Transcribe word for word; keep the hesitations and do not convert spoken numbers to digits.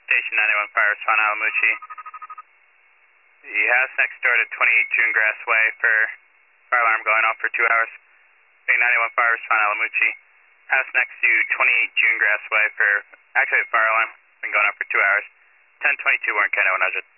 Station ninety-one Fire, respond Alamucci. The house next door to twenty-eight June Grass Way for fire alarm going off for two hours. ninety-one Fire, respond Alamucci. House next to twenty-eight June Grass Way for, actually, fire alarm been going off for two hours. ten twenty-two Warren County one hundred.